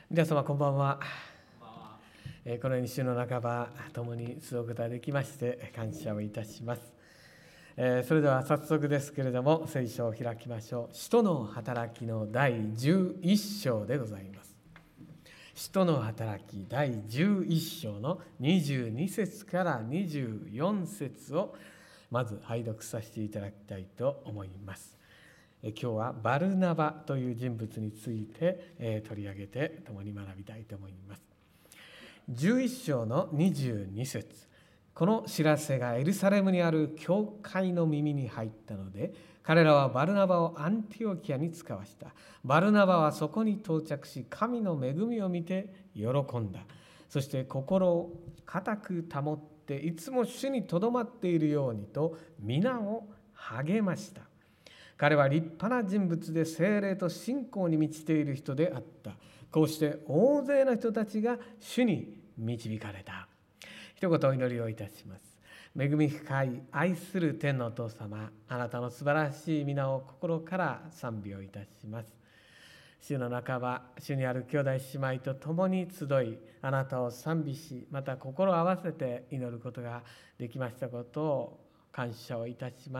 皆様こんばんは。このように週の半ば共に過ごすことができまして感謝をいたします。それでは早速ですけれども聖書を開きましょう。使徒の働きの第11章でございます。使徒の働き第11章の22節から24節をまず拝読させていただきたいと思います。今日はバルナバという人物について取り上げて共に学びたいと思います。11章の22節、この知らせがエルサレムにある教会の耳に入ったので、彼らはバルナバをアンティオキアに使わした。バルナバはそこに到着し、神の恵みを見て喜んだ。そして心を固く保っていつも主にとどまっているようにと皆を励ました。彼は立派な人物で聖霊と信仰に満ちている人であった。こうして大勢の人たちが主に導かれた。一言お祈りをいたします。恵み深い愛する天のお父様、あなたの素晴らしい皆を心から賛美をいたします。週の半ば、主にある兄弟姉妹と共に集い、あなたを賛美し、また心を合わせて祈ることができましたことを感謝をいたします。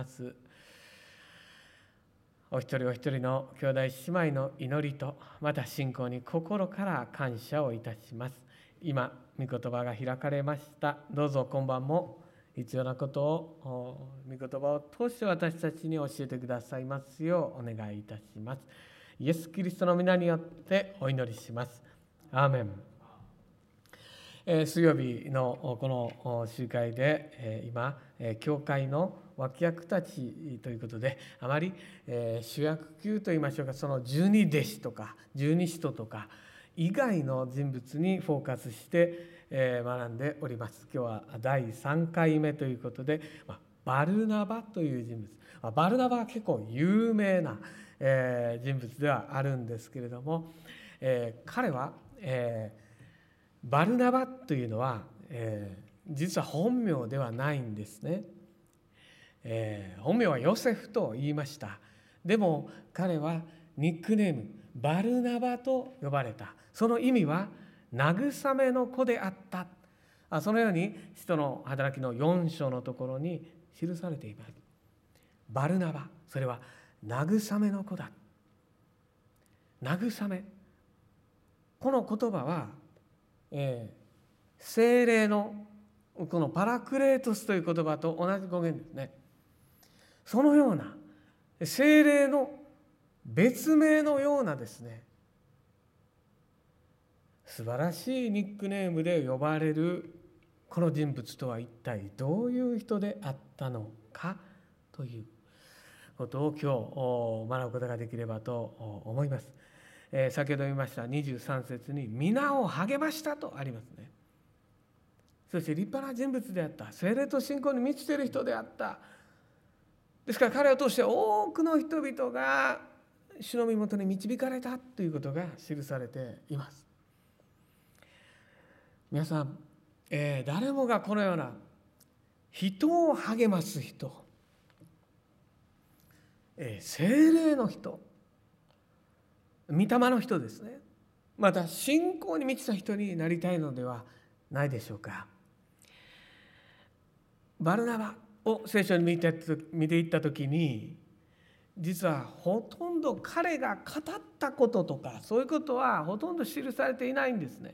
お一人お一人の兄弟姉妹の祈りと、また信仰に心から感謝をいたします。今、御言葉が開かれました。どうぞ今晩も必要なことを御言葉を通して私たちに教えてくださいますようお願いいたします。イエス・キリストの皆によってお祈りします。アーメン。水曜日のこの集会で今教会の脇役たちということで、あまり主役級といいましょうか、その十二弟子とか十二使徒とか以外の人物にフォーカスして学んでおります。今日は第3回目ということで、バルナバという人物、バルナバは結構有名な人物ではあるんですけれども、彼はバルナバというのは実は本名ではないんですね。本名はヨセフと言いました。でも彼はニックネームバルナバと呼ばれた。その意味は慰めの子であった。そのように使徒の働きの4章のところに記されています。バルナバ、それは慰めの子だ。慰め、この言葉は、聖霊のこのパラクレートスという言葉と同じ語源ですね。そのような聖霊の別名のようなですね、素晴らしいニックネームで呼ばれるこの人物とは一体どういう人であったのかということを今日学ぶことができればと思います。先ほど言いました23節に皆を励ましたとありますね。そして立派な人物であった。聖霊と信仰に満ちている人であった。ですから彼を通して多くの人々が主の御元に導かれたということが記されています。皆さん、誰もがこのような人を励ます人、聖霊の人、御霊の人ですね。また信仰に満ちた人になりたいのではないでしょうか。バルナバを聖書に見ていったときに、実はほとんど彼が語ったこととかそういうことはほとんど記されていないんですね。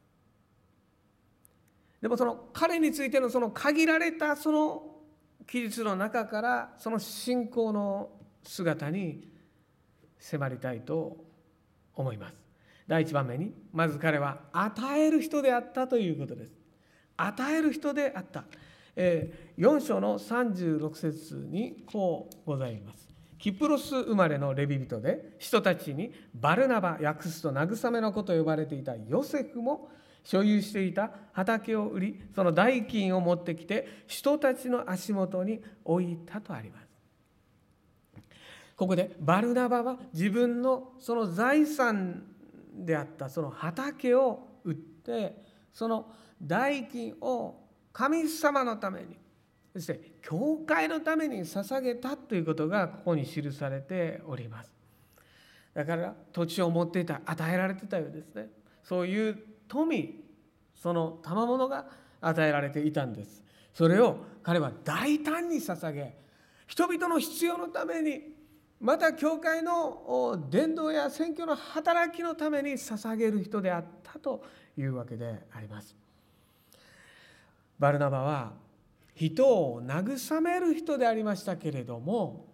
でもその彼についてのその限られたその記述の中からその信仰の姿に迫りたいと思います。第一番目にまず彼は与える人であったということです。与える人であった。4章の36節にこうございます。キプロス生まれのレビ人で人たちにバルナバ、訳すと慰めの子と呼ばれていたヨセフも所有していた畑を売り、その代金を持ってきて人たちの足元に置いたとあります。ここでバルナバは自分のその財産であったその畑を売ってその代金を神様のために、そして教会のために捧げたということがここに記されております。だから土地を持っていた、与えられてたようですね。 そういう富、その賜物が与えられていたんです。それを彼は大胆に捧げ、人々の必要のために、また教会の伝道や宣教の働きのために捧げる人であったというわけであります。バルナバは人を慰める人でありましたけれども、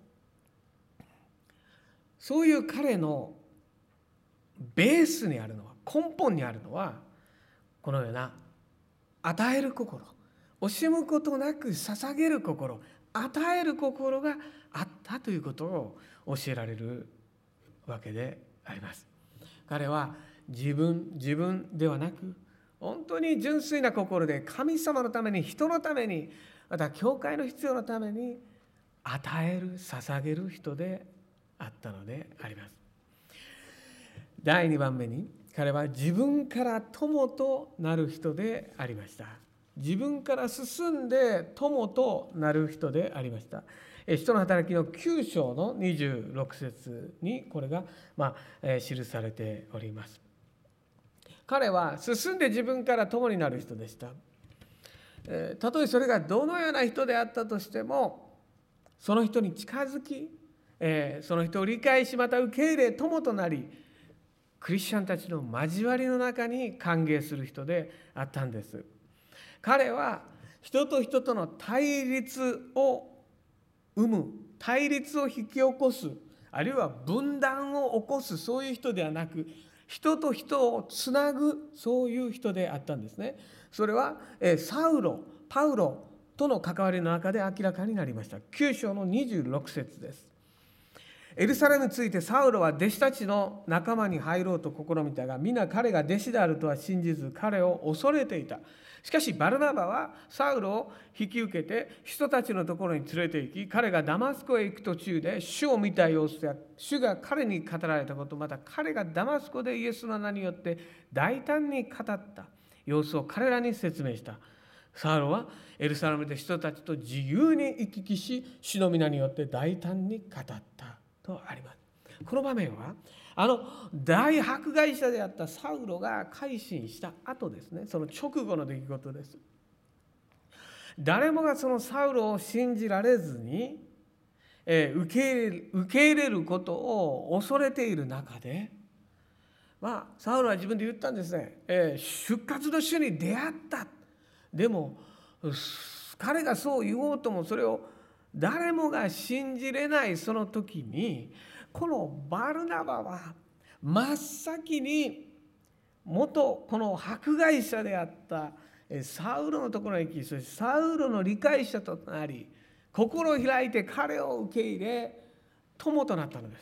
そういう彼のベースにあるのは、根本にあるのは、このような与える心、惜しむことなく捧げる心、与える心があったということを教えられるわけであります。彼は自分ではなく、本当に純粋な心で神様のために、人のために、また教会の必要のために与える、捧げる人であったのであります。第2番目に、彼は自分から友となる人でありました。自分から進んで友となる人でありました。使徒の働きの9章の26節にこれが記されております。彼は進んで自分から友になる人でした。たとえそれがどのような人であったとしても、その人に近づき、その人を理解し、また受け入れ友となり、クリスチャンたちの交わりの中に歓迎する人であったんです。彼は人と人との対立を生む、対立を引き起こす、あるいは分断を起こす、そういう人ではなく、人と人をつなぐ、そういう人であったんですね。それはパウロとの関わりの中で明らかになりました。9章の26節です。エルサレムについてサウロは弟子たちの仲間に入ろうと試みたが、皆彼が弟子であるとは信じず、彼を恐れていた。しかしバルナバはサウロを引き受けて人たちのところに連れて行き、彼がダマスコへ行く途中で主を見た様子や主が彼に語られたこと、また彼がダマスコでイエスの名によって大胆に語った様子を彼らに説明した。サウロはエルサレムで人たちと自由に行き来し、主の皆によって大胆に語ったとあります。この場面は大迫害者であったサウロが改心した後ですね。その直後の出来事です。誰もがそのサウロを信じられずに、受け入れることを恐れている中で、サウロは自分で言ったんですね。復活の主に出会った。でも彼がそう言おうとも、それを誰もが信じれないその時に、このバルナバは真っ先にこの迫害者であったサウロのところに行き、そしてサウロの理解者となり、心を開いて彼を受け入れ友となったのです。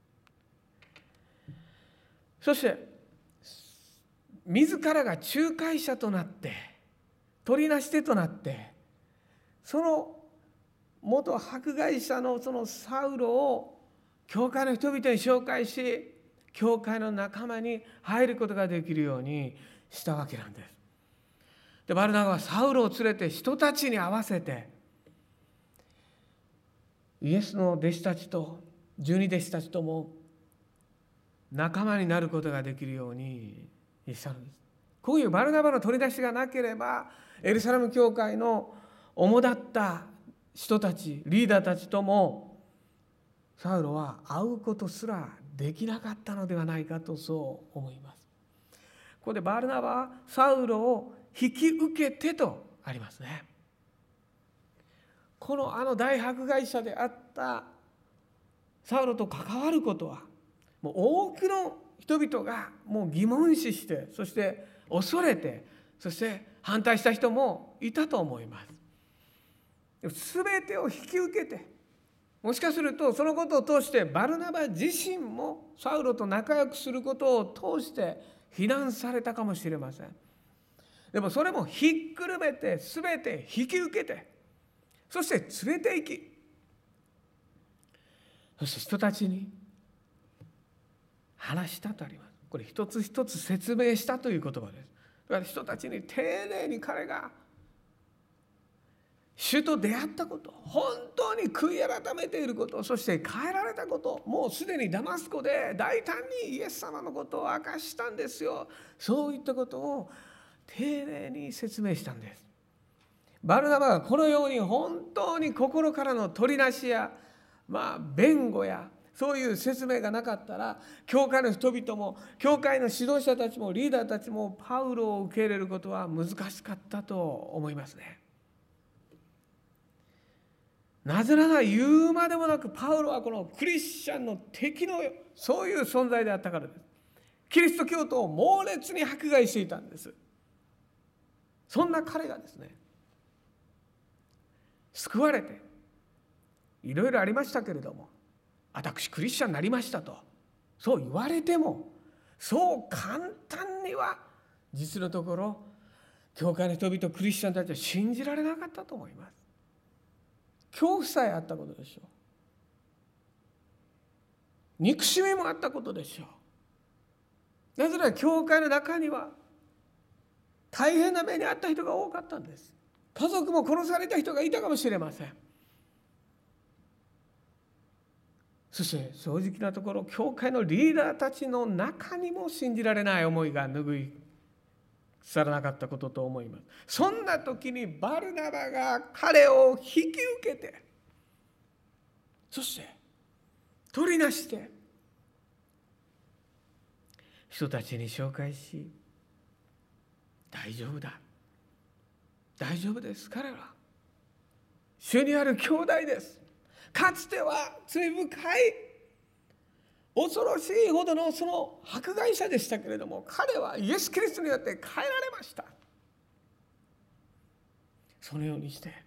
そして自らが仲介者となって、取りなし手となって、その元迫害者のそのサウロを教会の人々に紹介し、教会の仲間に入ることができるようにしたわけなんです。でバルナバはサウロを連れて人たちに合わせて、イエスの弟子たちと12弟子たちとも仲間になることができるようにしたのです。こういうバルナバの取り出しがなければ、エルサレム教会の主だった人たち、リーダーたちともサウロは会うことすらできなかったのではないかと、そう思います。ここでバルナバはサウロを引き受けてとありますね。この大迫害者であったサウロと関わることは、もう多くの人々がもう疑問視して、そして恐れて、そして反対した人もいたと思います。すべてを引き受けて、もしかするとそのことを通してバルナバ自身もサウロと仲良くすることを通して非難されたかもしれません。でもそれもひっくるめてすべて引き受けて、そして連れて行き、そして人たちに話したとあります。これ一つ一つ説明したという言葉です。だから人たちに丁寧に彼が主と出会ったこと、本当に悔い改めていること、そして変えられたこと、もうすでにダマスコで大胆にイエス様のことを明かしたんですよ。そういったことを丁寧に説明したんです。バルナバがこのように本当に心からの取りなしや、弁護やそういう説明がなかったら、教会の人々も教会の指導者たちもリーダーたちもパウロを受け入れることは難しかったと思いますね。なぜなら言うまでもなくパウロはこのクリスチャンの敵のそういう存在であったからです。キリスト教徒を猛烈に迫害していたんです。そんな彼がですね、救われていろいろありましたけれども、私クリスチャンになりましたとそう言われても、そう簡単には実のところ教会の人々、クリスチャンたちは信じられなかったと思います。恐怖さえあったことでしょう。憎しみもあったことでしょう。なぜなら教会の中には大変な目に遭った人が多かったんです。家族も殺された人がいたかもしれません。そして正直なところ、教会のリーダーたちの中にも信じられない思いが拭い去らなかったことと思います。そんな時にバルナバが彼を引き受けて、そして取りなして人たちに紹介し、大丈夫だ、大丈夫です、彼は主にある兄弟です。かつては罪深い恐ろしいほどのその迫害者でしたけれども、彼はイエス・キリストによって変えられました。そのようにして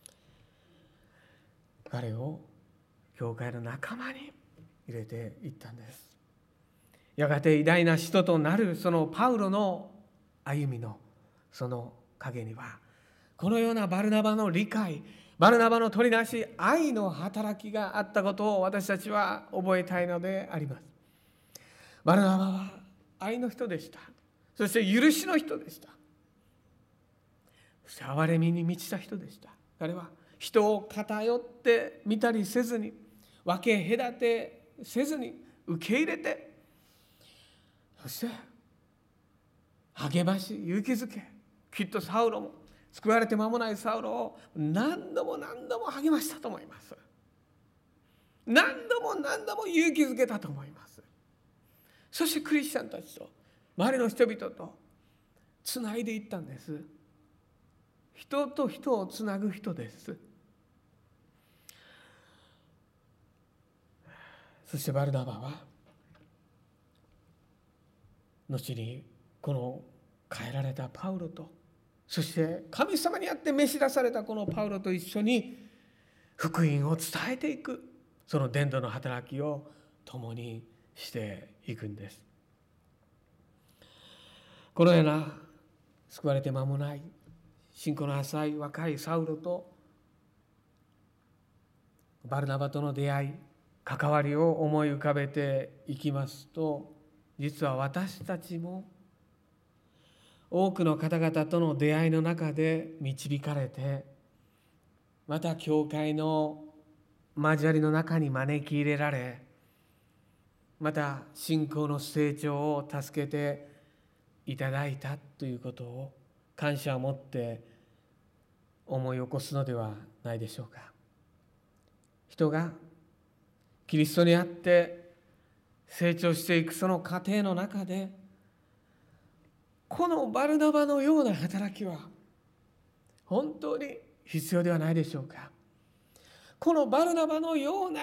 彼を教会の仲間に入れていったんです。やがて偉大な使徒となるそのパウロの歩みのその陰には、このようなバルナバの理解、バルナバの取りなし、愛の働きがあったことを私たちは覚えたいのであります。バルナバは愛の人でした。そして許しの人でした。そして憐れみに満ちた人でした。彼は人を偏って見たりせずに、分け隔てせずに受け入れて、そして励まし勇気づけ、きっとサウロも、救われて間もないサウロを何度も励ましたと思います。何度も勇気づけたと思います。そしてクリスチャンたちと周りの人々とつないでいったんです。人と人をつなぐ人です。そしてバルナバは後にこの変えられたパウロと、そして神様にあって召し出されたこのパウロと一緒に福音を伝えていく、その伝道の働きを共にしていくんです。このような救われて間もない信仰の浅い若いサウロとバルナバとの出会い、関わりを思い浮かべていきますと、実は私たちも多くの方々との出会いの中で導かれて、また教会の交わりの中に招き入れられ、また信仰の成長を助けていただいたということを感謝を持って思い起こすのではないでしょうか。人がキリストにあって成長していくその過程の中で、このバルナバのような働きは本当に必要ではないでしょうか。このバルナバのような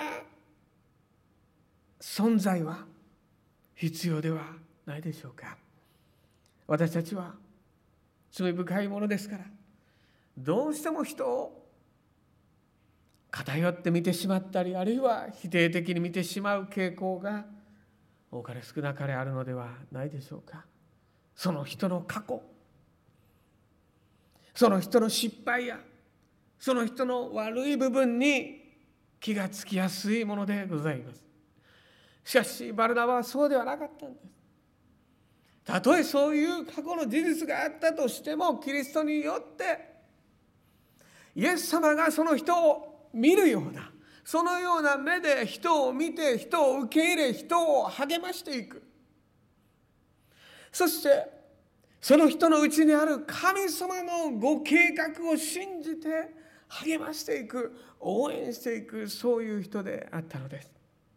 存在は必要ではないでしょうか。私たちは罪深いものですから、どうしても人を偏って見てしまったり、あるいは否定的に見てしまう傾向が多かれ少なかれあるのではないでしょうか。その人の過去、その人の失敗やその人の悪い部分に気がつきやすいものでございます。しかしバルナバはそうではなかったんです。たとえそういう過去の事実があったとしても、キリストによってイエス様がその人を見るような、そのような目で人を見て、人を受け入れ、人を励ましていく。そしてその人のうちにある神様のご計画を信じて励ましていく、応援していく、そういう人であったのです。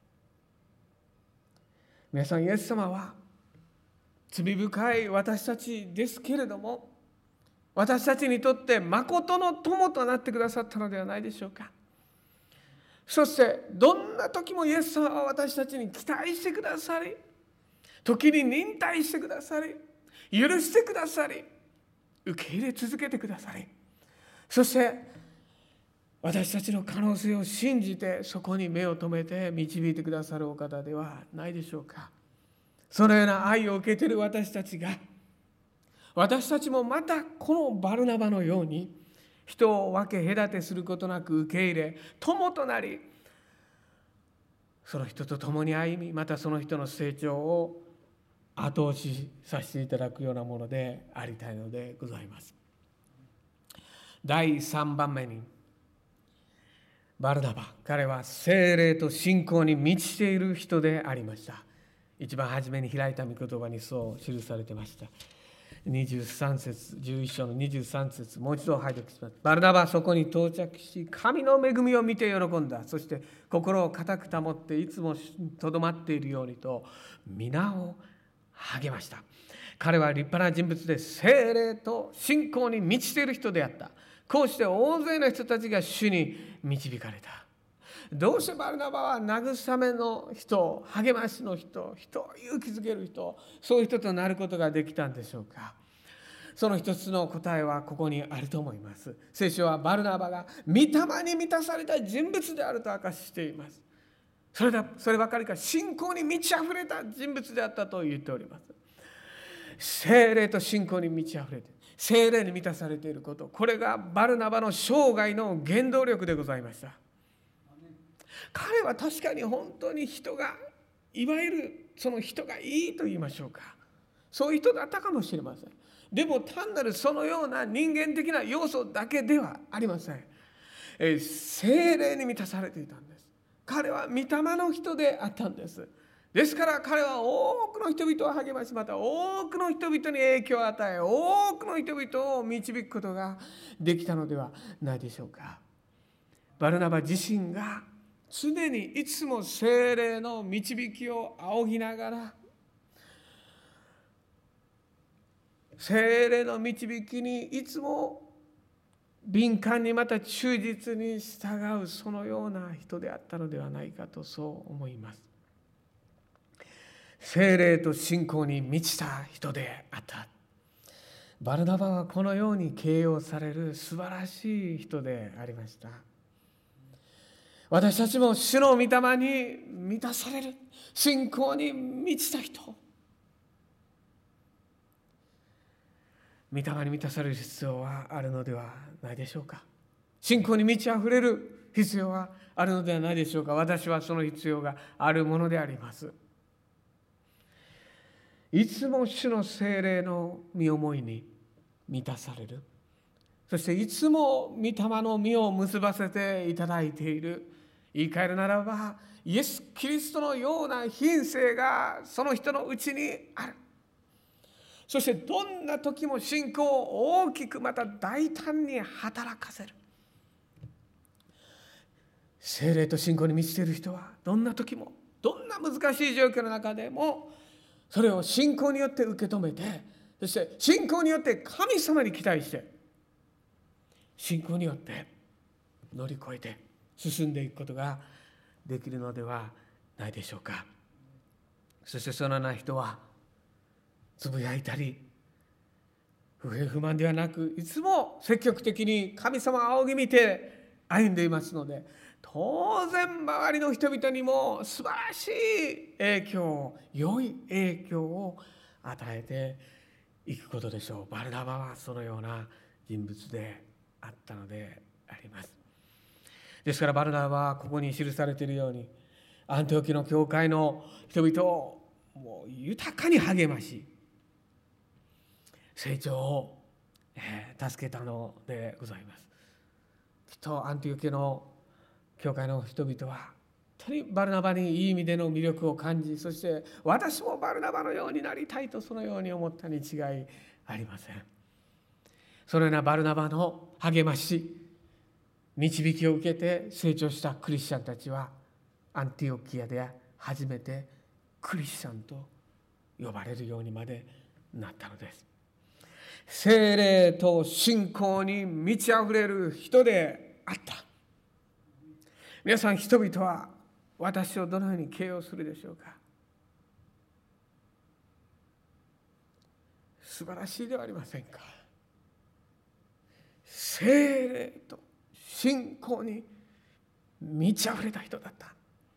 皆さん、イエス様は罪深い私たちですけれども、私たちにとって誠の友となってくださったのではないでしょうか。そしてどんな時もイエス様は私たちに期待してくださり、時に忍耐してくださり、許してくださり、受け入れ続けてくださり、そして私たちの可能性を信じてそこに目を留めて導いてくださるお方ではないでしょうか。そのような愛を受けている私たちが、私たちもまたこのバルナバのように人を分け隔てすることなく受け入れ、友となり、その人と共に歩み、またその人の成長を後押しさせていただくようなものでありたいのでございます。第3番目に、バルナバ、彼は聖霊と信仰に満ちている人でありました。一番初めに開いた御言葉にそう記されてました。23節、11章の23節、もう一度拝読します。バルナバはそこに到着し、神の恵みを見て喜んだ。そして心を固く保っていつもとどまっているようにと皆を励ました。彼は立派な人物で、聖霊と信仰に満ちている人であった。こうして大勢の人たちが主に導かれた。どうしてバルナバは慰めの人、励ましの人、人を勇気づける人、そういう人となることができたんでしょうか。その一つの答えはここにあると思います。聖書はバルナバが御霊に満たされた人物であると明かしています。そればかりか、信仰に満ち溢れた人物であったと言っております。聖霊と信仰に満ち溢れて、聖霊に満たされていること、これがバルナバの生涯の原動力でございました。彼は確かに本当に人が、いわゆるその人がいいと言いましょうか、そういう人だったかもしれません。でも単なるそのような人間的な要素だけではありません。聖霊に満たされていたんです。彼は御霊の人であったんです。ですから彼は多くの人々を励まし、また多くの人々に影響を与え、多くの人々を導くことができたのではないでしょうか。バルナバ自身が常にいつも聖霊の導きを仰ぎながら、聖霊の導きにいつも敏感に、また忠実に従う、そのような人であったのではないかとそう思います。聖霊と信仰に満ちた人であった。バルナバはこのように形容される素晴らしい人でありました。私たちも主の御霊に満たされる、信仰に満ちた人、御霊に満たされる必要はあるのではないでしょうか。信仰に満ち溢れる必要はあるのではないでしょうか。私はその必要があるものであります。いつも主の聖霊の御思いに満たされる、そしていつも御霊の実を結ばせていただいている、言い換えるならばイエス・キリストのような品性がその人のうちにある。そしてどんな時も信仰を大きく、また大胆に働かせる。聖霊と信仰に満ちている人はどんな時も、どんな難しい状況の中でもそれを信仰によって受け止めて、そして信仰によって神様に期待して、信仰によって乗り越えて進んでいくことができるのではないでしょうか。そしてそのような人はつぶやいたり不平不満ではなく、いつも積極的に神様を仰ぎ見て歩んでいますので、当然周りの人々にも素晴らしい影響、良い影響を与えていくことでしょう。バルナバはそのような人物であったのであります。ですからバルナバはここに記されているように、アンテオキの教会の人々をもう豊かに励まし、成長を助けたのでございます。 きっとアンティオキアの教会の人々は本当にバルナバにいい意味での魅力を感じ、そして私もバルナバのようになりたいとそのように思ったに違いありません。そのようなバルナバの励まし、導きを受けて成長したクリスチャンたちはアンティオキアで初めてクリスチャンと呼ばれるようにまでなったのです。聖霊と信仰に満ち溢れる人であった。皆さん、人々は私をどのように形容するでしょうか。素晴らしいではありませんか。聖霊と信仰に満ち溢れた人だった。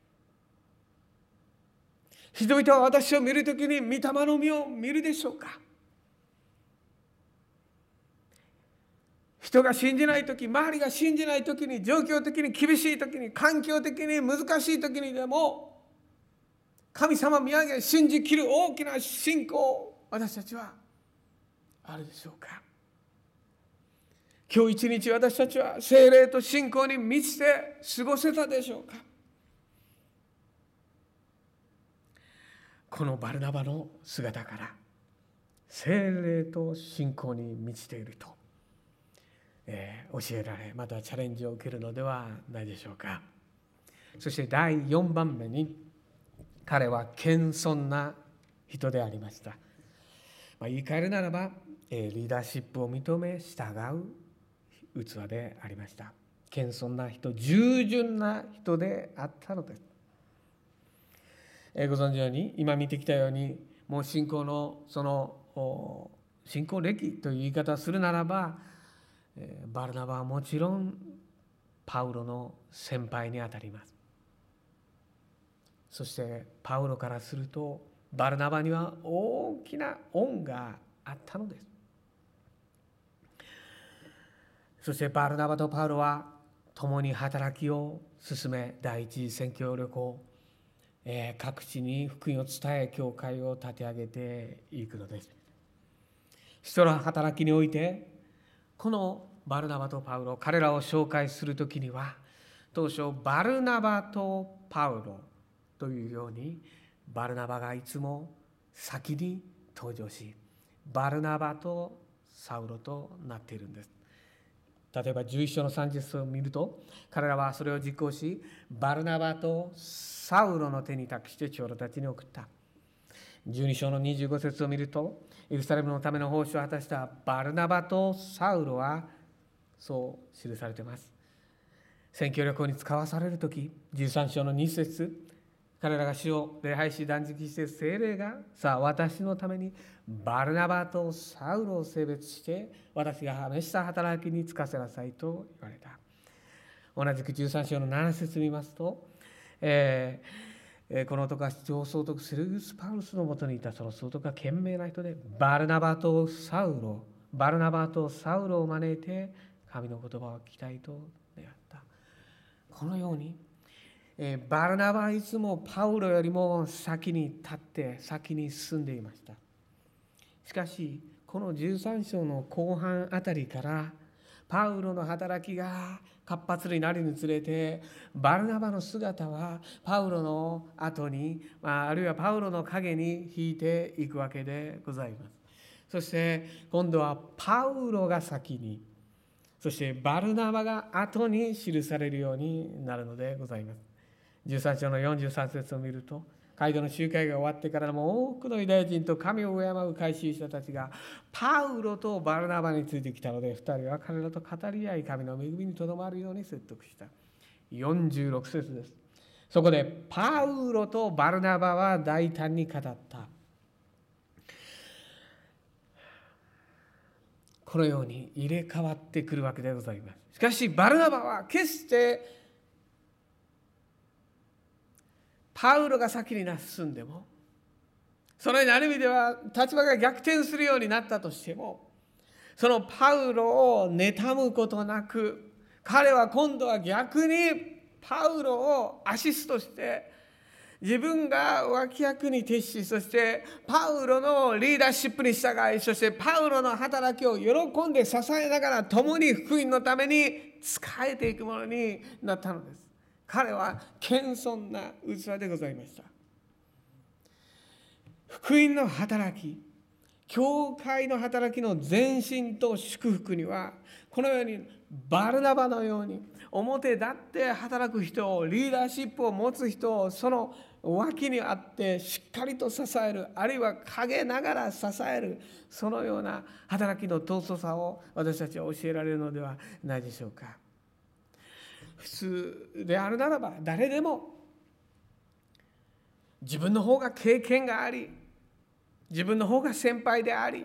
人々は私を見るときに御霊の実を見るでしょうか。人が信じないとき、周りが信じないときに、状況的に厳しいときに、環境的に難しいときにでも神様を見上げ信じきる大きな信仰、私たちはあるでしょうか。今日一日私たちは聖霊と信仰に満ちて過ごせたでしょうか。このバルナバの姿から聖霊と信仰に満ちていると、教えられ、またチャレンジを受けるのではないでしょうか。そして第4番目に、彼は謙遜な人でありました。言い換えるならば、リーダーシップを認め従う器でありました。謙遜な人、従順な人であったのです。ご存知のように、今見てきたように、もう信仰のその信仰歴という言い方をするならば、バルナバはもちろんパウロの先輩にあたります。そしてパウロからするとバルナバには大きな恩があったのです。そしてバルナバとパウロは共に働きを進め、第一次宣教旅行、各地に福音を伝え教会を立て上げていくのです。人の働きにおいてこのバルナバとパウロ、彼らを紹介するときには当初バルナバとパウロというようにバルナバがいつも先に登場し、バルナバとサウロとなっているんです。例えば11章の30節を見ると、彼らはそれを実行し、バルナバとサウロの手に託して長老たちに送った。12章の25節を見ると、エルサレムのための奉仕を果たしたバルナバとサウロはそう記されています。宣教旅行に使わされるとき、13章の2節、彼らが主を礼拝し断食して聖霊が、さあ私のためにバルナバとサウロを性別して私が試した働きに就かせなさいと言われた。同じく13章の7節を見ますと、この男は主張を総督セルギウス・パウルスのもとにいた。その総督は賢明な人でバルナバとサウロを招いて神の言葉を聞きたいと願った。このようにバルナバはいつもパウロよりも先に立って先に進んでいました。しかしこの13章の後半あたりからパウロの働きが活発になるにつれて、バルナバの姿はパウロの後に、あるいはパウロの影に引いていくわけでございます。そして今度はパウロが先に、そしてバルナバが後に記されるようになるのでございます。13章の43節を見ると、街道の集会が終わってからも多くのユダヤ人と神を敬う改宗者たちがパウロとバルナバについてきたので、2人は彼らと語り合い神の恵みにとどまるように説得した。46節です。そこでパウロとバルナバは大胆に語った。このように入れ替わってくるわけでございます。しかしバルナバは決してパウロが先に進んでも、そのようにある意味では立場が逆転するようになったとしても、そのパウロを妬むことなく、彼は今度は逆にパウロをアシストして自分が脇役に徹し、そしてパウロのリーダーシップに従い、そしてパウロの働きを喜んで支えながら共に福音のために仕えていくものになったのです。彼は謙遜な器でございました。福音の働き、教会の働きの前進と祝福には、このようにバルナバのように表立って働く人を、リーダーシップを持つ人をその脇にあってしっかりと支える、あるいは陰ながら支える、そのような働きの尊さを私たちは教えられるのではないでしょうか。普通であるならば、誰でも自分の方が経験があり、自分の方が先輩であり、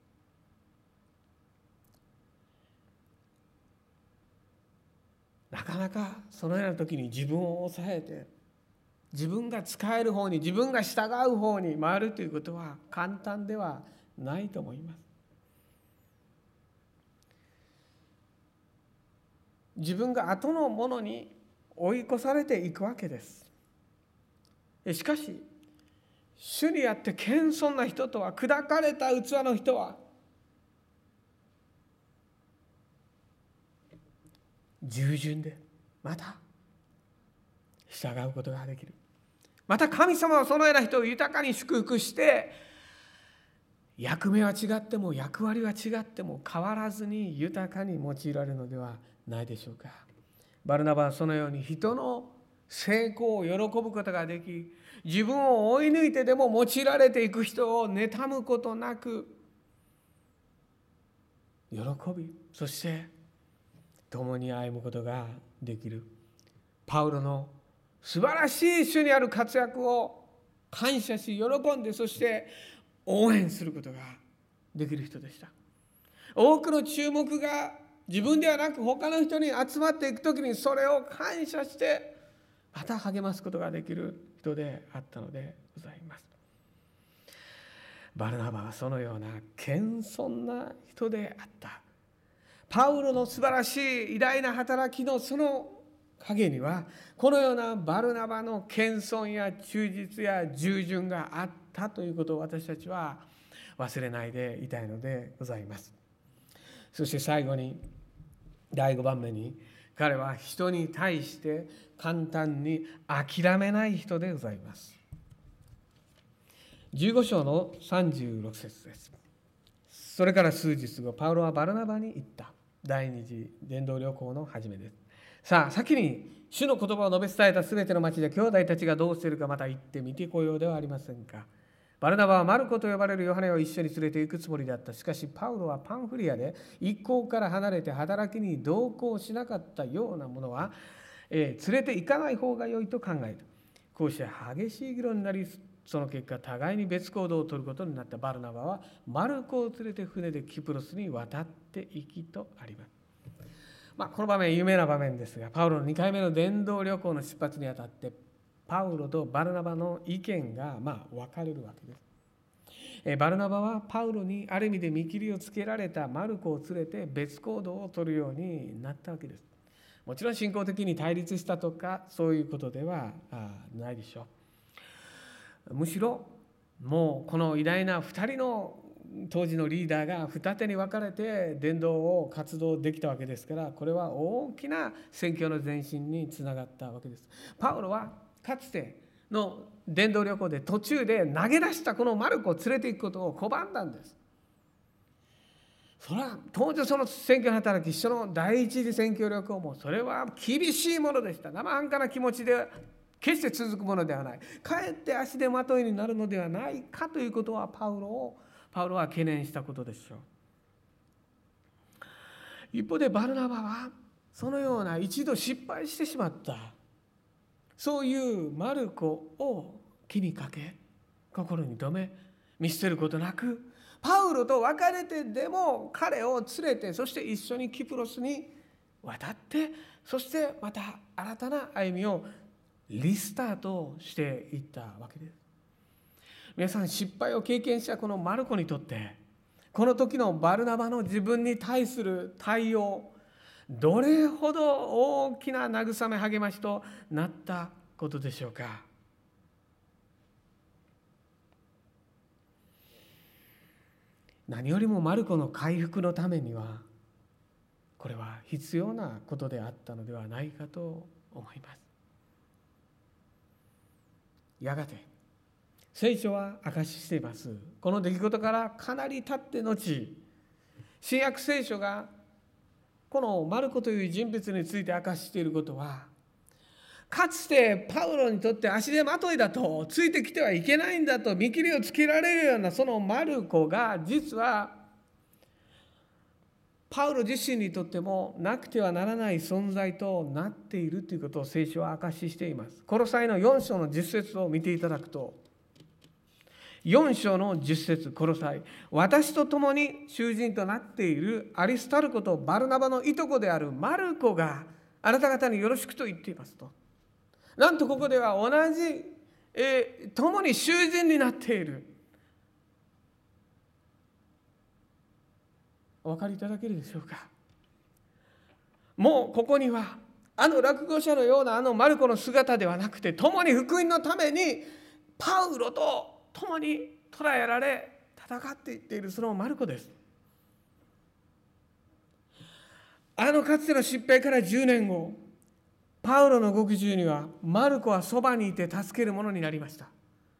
なかなかそのような時に自分を抑えて、自分が使える方に、自分が従う方に回るということは簡単ではないと思います。自分が後のものに追い越されていくわけです。しかし、主にあって謙遜な人とは、砕かれた器の人は、従順でまた従うことができる。また神様はそのような人を豊かに祝福して、役目は違っても役割は違っても変わらずに豊かに用いられるのではないでしょうか。バルナバはそのように人の成功を喜ぶことができ、自分を追い抜いてでも用いられていく人を妬むことなく喜び、そして共に歩むことができる。パウロの素晴らしい主にある活躍を感謝し、喜んで、そして応援することができる人でした。多くの注目が自分ではなく他の人に集まっていくときに、それを感謝してまた励ますことができる人であったのでございます。バルナバはそのような謙遜な人であった。パウロの素晴らしい偉大な働きのその陰には、このようなバルナバの謙遜や忠実や従順があったということを私たちは忘れないでいたいのでございます。そして最後に第5番目に、彼は人に対して簡単に諦めない人でございます。15章の36節です。それから数日後、パウロはバルナバに言った。第二次伝道旅行の始めです。さあ、先に主の言葉を述べ伝えたすべての町で兄弟たちがどうしているか、また行ってみてこようではありませんか。バルナバはマルコと呼ばれるヨハネを一緒に連れて行くつもりだった。しかしパウロはパンフリアで一行から離れて働きに同行しなかったようなものは、連れて行かない方が良いと考えた。こうして激しい議論になり、その結果互いに別行動を取ることになった。バルナバはマルコを連れて船でキプロスに渡っていきとあります。この場面有名な場面ですが、パウロの2回目の伝道旅行の出発にあたってパウロとバルナバの意見が分かれるわけです。バルナバはパウロにある意味で見切りをつけられたマルコを連れて別行動を取るようになったわけです。もちろん信仰的に対立したとかそういうことではないでしょう。むしろもうこの偉大な2人の当時のリーダーが二手に分かれて伝道を活動できたわけですから、これは大きな宣教の前進につながったわけです。パウロはかつての伝道旅行で途中で投げ出したこのマルコを連れていくことを拒んだんです。それは当時その宣教の働き、その第一次宣教旅行もそれは厳しいものでした。生半可な気持ちで決して続くものではない。かえって足手まといになるのではないかということはパウロは懸念したことでしょう。一方でバルナバはそのような一度失敗してしまったそういうマルコを気にかけ、心に留め、見捨てることなく、パウロと別れてでも彼を連れて、そして一緒にキプロスに渡って、そしてまた新たな歩みをリスタートしていったわけです。皆さん、失敗を経験したこのマルコにとって、この時のバルナバの自分に対する対応、どれほど大きな慰め励ましとなったことでしょうか。 何よりもマルコの回復のためにはこれは必要なことであったのではないかと思います。やがて聖書は証ししています。この出来事からかなり経って後、新約聖書がこのマルコという人物について明かしていることは、かつてパウロにとって足手まといだと、ついてきてはいけないんだと見切りをつけられるようなそのマルコが、実はパウロ自身にとってもなくてはならない存在となっているということを聖書は証ししています。コロサイの4章の10節を見ていただくと、4章の10節、コロサイ、私と共に囚人となっているアリスタルコとバルナバのいとこであるマルコがあなた方によろしくと言っていますと。なんとここでは同じ、共に囚人になっている。お分かりいただけるでしょうか。もうここにはあの落語者のようなあのマルコの姿ではなくて、共に福音のためにパウロと共に捕らえられ戦っていっているそのマルコです。あのかつての失敗から10年後、パウロの獄中にはマルコはそばにいて助けるものになりました。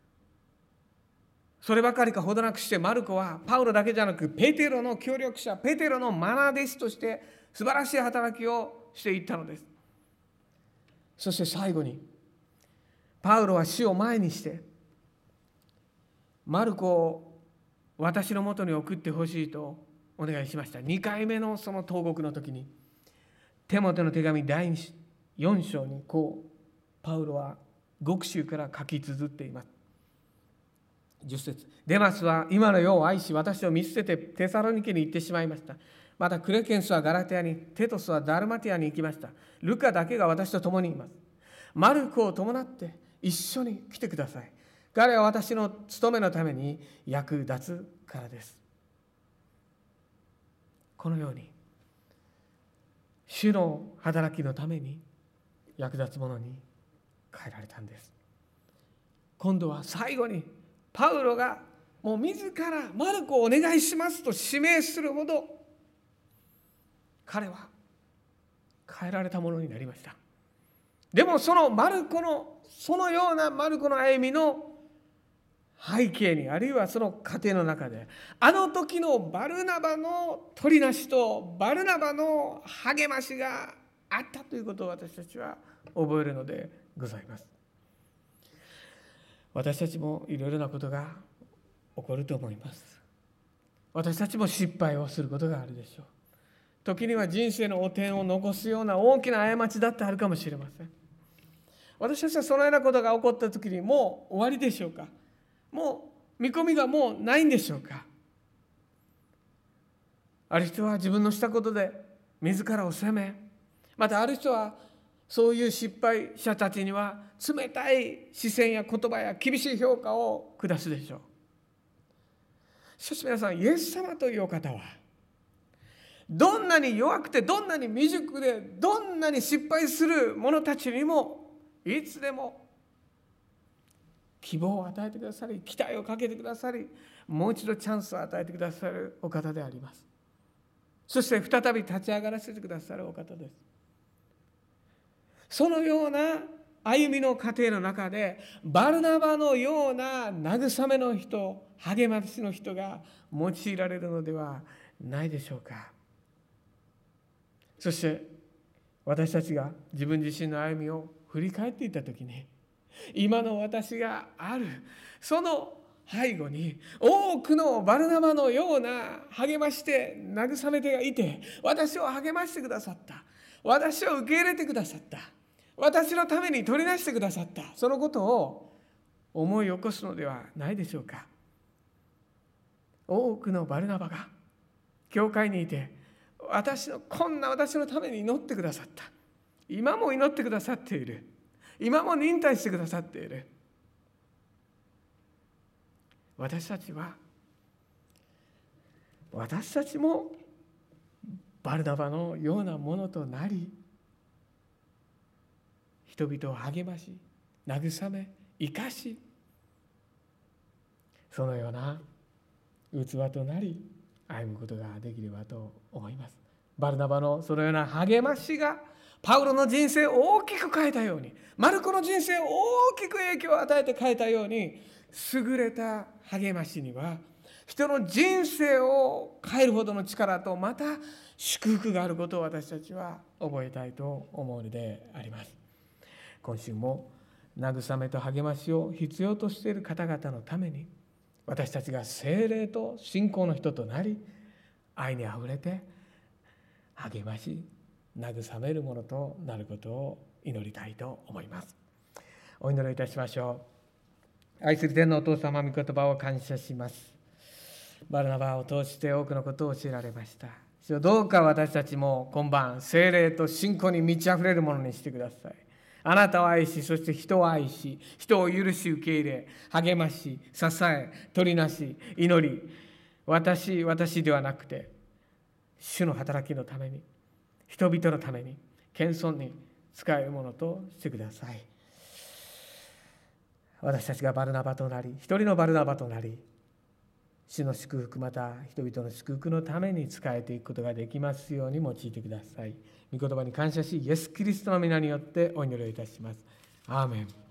そればかりかほどなくして、マルコはパウロだけじゃなくペテロの協力者、ペテロの愛弟子として素晴らしい働きをしていったのです。そして最後にパウロは死を前にしてマルコを私のもとに送ってほしいとお願いしました。2回目のその投獄の時に、テモテの手紙第4章にこうパウロは獄中から書き綴っています。10節、デマスは今の世を愛し、私を見捨ててテサロニケに行ってしまいました。またクレケンスはガラテアに、テトスはダルマティアに行きました。ルカだけが私と共にいます。マルコを伴って一緒に来てください。彼は私の務めのために役立つからです。このように主の働きのために役立つものに変えられたんです。今度は最後にパウロがもう自らマルコをお願いしますと指名するほど彼は変えられたものになりました。でもそのマルコのそのようなマルコの歩みの背景に、あるいはその過程の中で、あの時のバルナバの取りなしとバルナバの励ましがあったということを私たちは覚えるのでございます。私たちもいろいろなことが起こると思います。私たちも失敗をすることがあるでしょう。時には人生の汚点を残すような大きな過ちだってあるかもしれません。私たちはそのようなことが起こった時にもう終わりでしょうか。もう見込みがもうないんでしょうか。ある人は自分のしたことで自らを責め、またある人はそういう失敗者たちには冷たい視線や言葉や厳しい評価を下すでしょう。しかし皆さん、イエス様というお方はどんなに弱くてどんなに未熟でどんなに失敗する者たちにもいつでも希望を与えてくださり、期待をかけてくださり、もう一度チャンスを与えてくださるお方であります。そして再び立ち上がらせてくださるお方です。そのような歩みの過程の中で、バルナバのような慰めの人、励ましの人が用いられるのではないでしょうか。そして私たちが自分自身の歩みを振り返っていったときに、今の私があるその背後に多くのバルナバのような励まして慰め手がいて、私を励ましてくださった、私を受け入れてくださった、私のために取り出してくださった、そのことを思い起こすのではないでしょうか。多くのバルナバが教会にいて、こんな私のために祈ってくださった、今も祈ってくださっている、今も忍耐してくださっている。私たちもバルナバのようなものとなり、人々を励まし、慰め、生かし、そのような器となり、 歩むことができればと思います。バルナバのそのような励ましがパウロの人生を大きく変えたように、マルコの人生を大きく影響を与えて変えたように、優れた励ましには人の人生を変えるほどの力と、また祝福があることを私たちは覚えたいと思うのであります。今週も慰めと励ましを必要としている方々のために、私たちが聖霊と信仰の人となり、愛にあふれて励まし慰めるものとなることを祈りたいと思います。お祈りいたしましょう。愛する天のお父様、御言葉を感謝します。バルナバを通して多くのことを教えられました。どうか私たちも今晩、聖霊と信仰に満ち溢れるものにしてください。あなたを愛し、そして人を愛し、人を許し受け入れ、励まし、支え、取りなし、祈り、私ではなくて、主の働きのために、人々のために、謙遜に使えるものとしてください。私たちがバルナバとなり、一人のバルナバとなり、主の祝福、また人々の祝福のために仕えていくことができますように用いてください。御言葉に感謝し、イエス・キリストの皆によってお祈りをいたします。アーメン。